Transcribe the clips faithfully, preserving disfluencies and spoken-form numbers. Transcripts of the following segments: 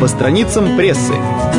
по страницам прессы.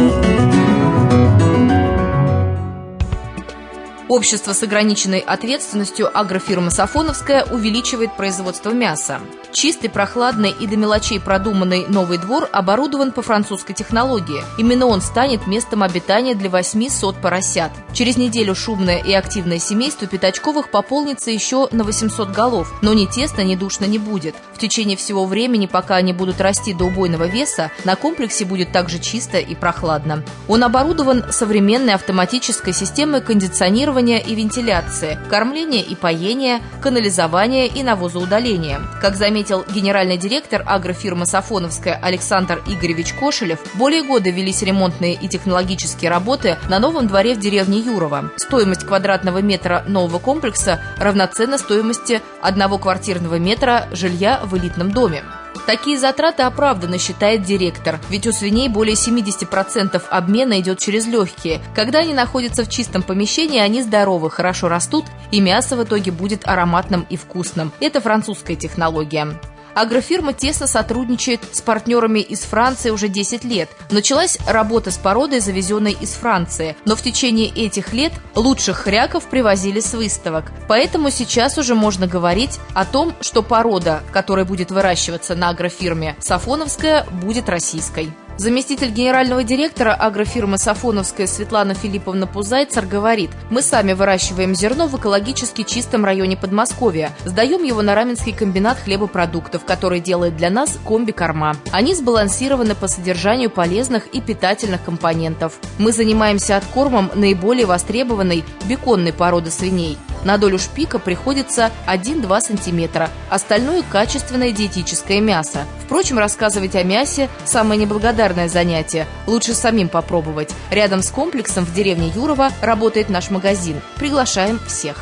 Общество с ограниченной ответственностью агрофирма «Сафоновская» увеличивает производство мяса. Чистый, прохладный и до мелочей продуманный новый двор оборудован по французской технологии. Именно он станет местом обитания для восьми сот поросят. Через неделю шумное и активное семейство Пятачковых пополнится еще на восемьсот голов, но ни тесно, ни душно не будет. В течение всего времени, пока они будут расти до убойного веса, на комплексе будет также чисто и прохладно. Он оборудован современной автоматической системой кондиционирования и вентиляции, кормления и поения, канализования и навозоудаления. Как заметил генеральный директор агрофирмы «Сафоновская» Александр Игоревич Кошелев, более года велись ремонтные и технологические работы на новом дворе в деревне Юрово. Стоимость квадратного метра нового комплекса равноценна стоимости одного квартирного метра жилья в элитном доме. Такие затраты оправданы, считает директор, ведь у свиней более семьдесят процентов обмена идет через легкие. Когда они находятся в чистом помещении, они здоровы, хорошо растут, и мясо в итоге будет ароматным и вкусным. Это французская технология. Агрофирма тесно сотрудничает с партнерами из Франции уже десять лет. Началась работа с породой, завезенной из Франции, но в течение этих лет лучших хряков привозили с выставок. Поэтому сейчас уже можно говорить о том, что порода, которая будет выращиваться на агрофирме «Сафоновская», будет российской. Заместитель генерального директора агрофирмы «Сафоновская» Светлана Филипповна Пузайцер говорит: «Мы сами выращиваем зерно в экологически чистом районе Подмосковья, сдаем его на Раменский комбинат хлебопродуктов, который делает для нас комби-корма. Они сбалансированы по содержанию полезных и питательных компонентов. Мы занимаемся откормом наиболее востребованной беконной породы свиней. На долю шпика приходится один-два сантиметра, остальное – качественное диетическое мясо. Впрочем, рассказывать о мясе – самое неблагодарное занятие. Лучше самим попробовать. Рядом с комплексом в деревне Юрово работает наш магазин. Приглашаем всех».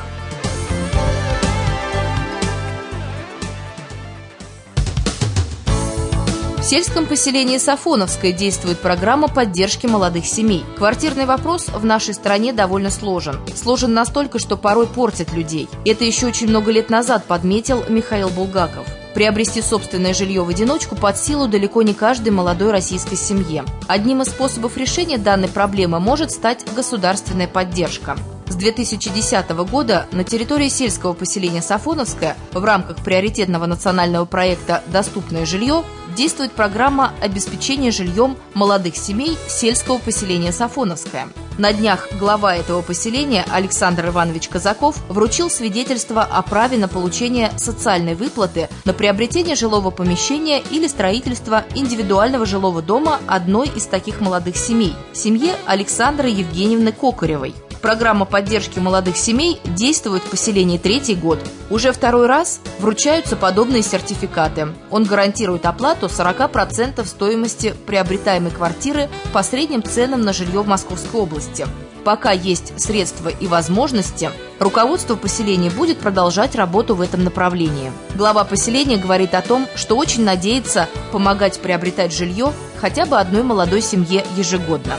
В сельском поселении Сафоновское действует программа поддержки молодых семей. Квартирный вопрос в нашей стране довольно сложен. Сложен настолько, что порой портит людей. Это еще очень много лет назад подметил Михаил Булгаков. Приобрести собственное жилье в одиночку под силу далеко не каждой молодой российской семье. Одним из способов решения данной проблемы может стать государственная поддержка. С две тысячи десятого года на территории сельского поселения Сафоновское в рамках приоритетного национального проекта «Доступное жилье» действует программа обеспечения жильем молодых семей сельского поселения Сафоновское. На днях глава этого поселения Александр Иванович Казаков вручил свидетельство о праве на получение социальной выплаты на приобретение жилого помещения или строительство индивидуального жилого дома одной из таких молодых семей – семье Александры Евгеньевны Кокоревой. Программа поддержки молодых семей действует в поселении третий год. Уже второй раз вручаются подобные сертификаты. Он гарантирует оплату сорок процентов стоимости приобретаемой квартиры по средним ценам на жилье в Московской области. Пока есть средства и возможности, руководство поселения будет продолжать работу в этом направлении. Глава поселения говорит о том, что очень надеется помогать приобретать жилье хотя бы одной молодой семье ежегодно.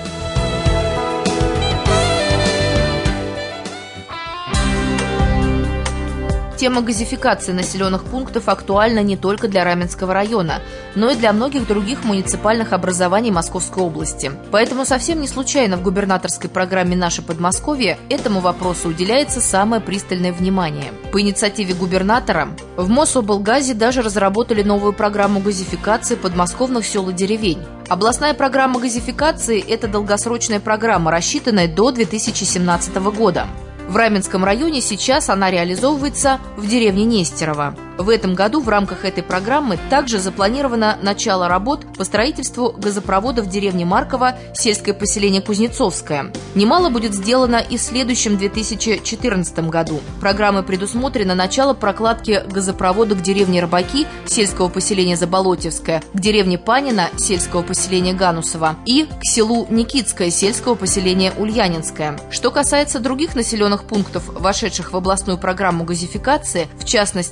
Тема газификации населенных пунктов актуальна не только для Раменского района, но и для многих других муниципальных образований Московской области. Поэтому совсем не случайно в губернаторской программе «Наше Подмосковье» этому вопросу уделяется самое пристальное внимание. По инициативе губернатора в Мособлгазе даже разработали новую программу газификации подмосковных сел и деревень. Областная программа газификации – это долгосрочная программа, рассчитанная до две тысячи семнадцатого года. В Раменском районе сейчас она реализовывается в деревне Нестерово. В этом году в рамках этой программы также запланировано начало работ по строительству газопровода в деревне Марково, сельское поселение Кузнецовское. Немало будет сделано и в следующем две тысячи четырнадцатом году. Программой предусмотрено начало прокладки газопровода к деревне Рыбаки, сельского поселения Заболотьевское, к деревне Панина, сельского поселения Ганусово, и к селу Никитское, сельского поселения Ульянинское. Что касается других населенных пунктов, вошедших в областную программу газификации, в частности,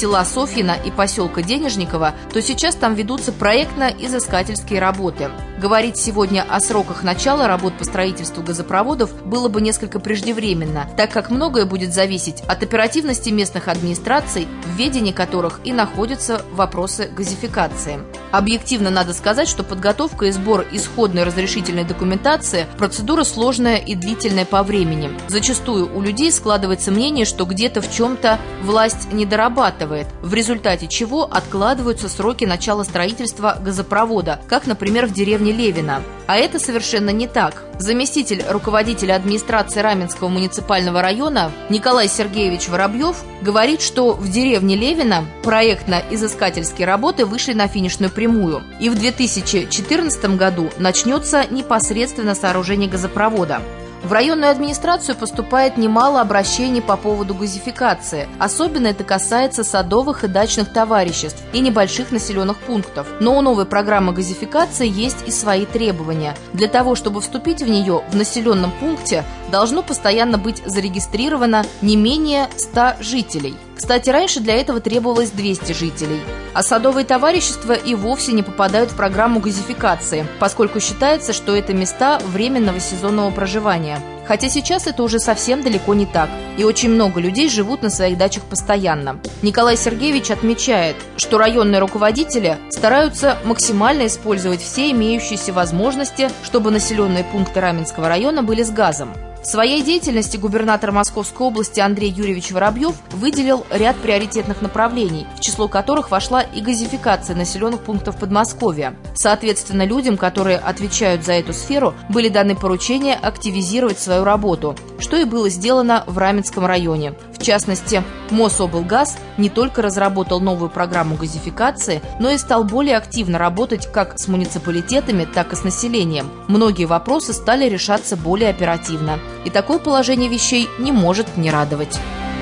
села Софьино и поселка Денежниково, то сейчас там ведутся проектно-изыскательские работы. Говорить сегодня о сроках начала работ по строительству газопроводов было бы несколько преждевременно, так как многое будет зависеть от оперативности местных администраций, в ведении которых и находятся вопросы газификации. Объективно надо сказать, что подготовка и сбор исходной разрешительной документации – процедура сложная и длительная по времени. Зачастую у людей складывается мнение, что где-то в чем-то власть не дорабатывает, в результате чего откладываются сроки начала строительства газопровода, как, например, в деревне Левино. А это совершенно не так. Заместитель руководителя администрации Раменского муниципального района Николай Сергеевич Воробьев говорит, что в деревне Левино проектно-изыскательские работы вышли на финишную прямую, и в две тысячи четырнадцатом году начнется непосредственно сооружение газопровода. В районную администрацию поступает немало обращений по поводу газификации. Особенно это касается садовых и дачных товариществ и небольших населенных пунктов. Но у новой программы газификации есть и свои требования. Для того, чтобы вступить в нее, в населенном пункте должно постоянно быть зарегистрировано не менее ста жителей. Кстати, раньше для этого требовалось двести жителей. А садовые товарищества и вовсе не попадают в программу газификации, поскольку считается, что это места временного сезонного проживания. Хотя сейчас это уже совсем далеко не так, и очень много людей живут на своих дачах постоянно. Николай Сергеевич отмечает, что районные руководители стараются максимально использовать все имеющиеся возможности, чтобы населенные пункты Раменского района были с газом. В своей деятельности губернатор Московской области Андрей Юрьевич Воробьев выделил ряд приоритетных направлений, в число которых вошла и газификация населенных пунктов Подмосковья. Соответственно, людям, которые отвечают за эту сферу, были даны поручения активизировать свою работу, что и было сделано в Раменском районе. В частности, Мособлгаз не только разработал новую программу газификации, но и стал более активно работать как с муниципалитетами, так и с населением. Многие вопросы стали решаться более оперативно. И такое положение вещей не может не радовать.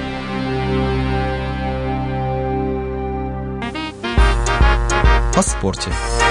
О спорте.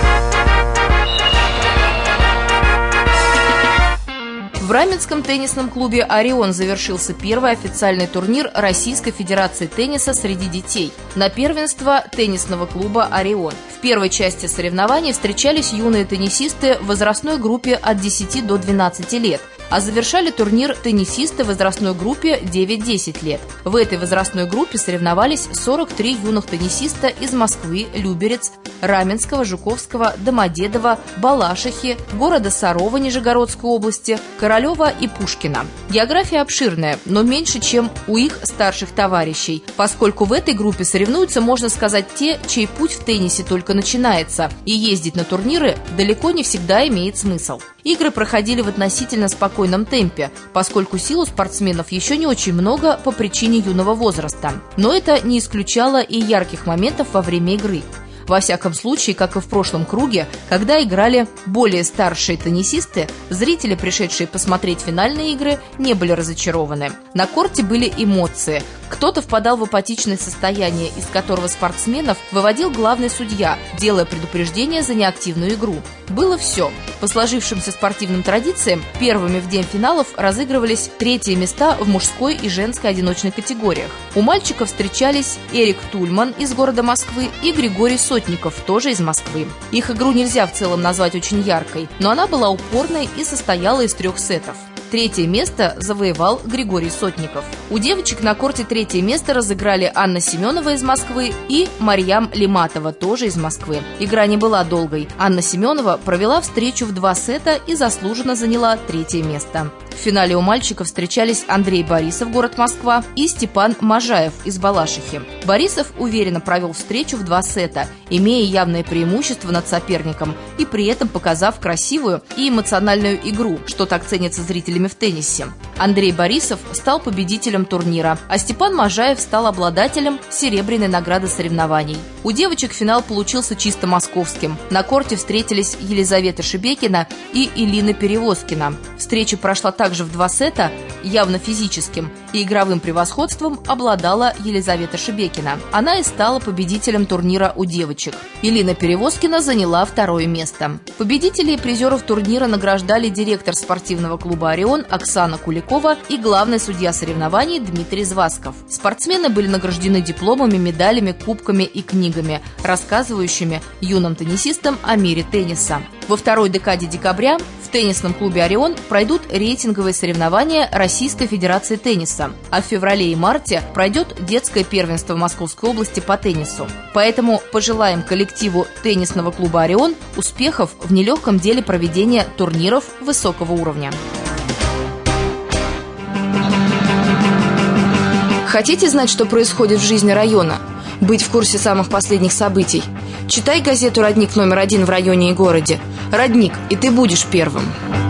В Раменском теннисном клубе «Орион» завершился первый официальный турнир Российской Федерации тенниса среди детей на первенство теннисного клуба «Орион». В первой части соревнований встречались юные теннисисты в возрастной группе от десяти до двенадцати лет, а завершали турнир теннисисты в возрастной группе девять-десять лет. В этой возрастной группе соревновались сорок три юных теннисиста из Москвы, Люберец, Раменского, Жуковского, Домодедово, Балашихи, города Сарова Нижегородской области, Королева и Пушкина. География обширная, но меньше, чем у их старших товарищей, поскольку в этой группе соревнуются, можно сказать, те, чей путь в теннисе только начинается, и ездить на турниры далеко не всегда имеет смысл. Игры проходили в относительно спокойном темпе, поскольку сил у спортсменов еще не очень много по причине юного возраста. Но это не исключало и ярких моментов во время игры. Во всяком случае, как и в прошлом круге, когда играли более старшие теннисисты, зрители, пришедшие посмотреть финальные игры, не были разочарованы. На корте были эмоции. Кто-то впадал в апатичное состояние, из которого спортсменов выводил главный судья, делая предупреждение за неактивную игру. Было все. По сложившимся спортивным традициям, первыми в день финалов разыгрывались третьи места в мужской и женской одиночной категориях. У мальчиков встречались Эрик Тульман из города Москвы и Григорий Сотников, тоже из Москвы. Их игру нельзя в целом назвать очень яркой, но она была упорной и состояла из трех сетов. Третье место завоевал Григорий Сотников. У девочек на корте третье место разыграли Анна Семенова из Москвы и Марьям Лиматова, тоже из Москвы. Игра не была долгой. Анна Семенова провела встречу в два сета и заслуженно заняла третье место. В финале у мальчиков встречались Андрей Борисов, город Москва, и Степан Можаев из Балашихи. Борисов уверенно провел встречу в два сета, имея явное преимущество над соперником и при этом показав красивую и эмоциональную игру, что так ценится зрителями в теннисе. Андрей Борисов стал победителем турнира, а Степан Можаев стал обладателем серебряной награды соревнований. У девочек финал получился чисто московским. На корте встретились Елизавета Шебекина и Илина Перевозкина. Встреча прошла также в два сета, явно физическим, и игровым превосходством обладала Елизавета Шебекина. Она и стала победителем турнира у девочек. Илина Перевозкина заняла второе место. Победителей и призеров турнира награждали директор спортивного клуба «Орион» Оксана Куликова и главный судья соревнований Дмитрий Звасков. Спортсмены были награждены дипломами, медалями, кубками и книгами, рассказывающими юным теннисистам о мире тенниса. Во второй декаде декабря в теннисном клубе «Орион» пройдут рейтинговые соревнования Российской Федерации тенниса, а в феврале и марте пройдет детское первенство в Московской области по теннису. Поэтому пожелаем коллективу теннисного клуба «Орион» успехов в нелегком деле проведения турниров высокого уровня. Хотите знать, что происходит в жизни района? Быть в курсе самых последних событий? Читай газету «Родник» номер один в районе и городе. «Родник», и ты будешь первым.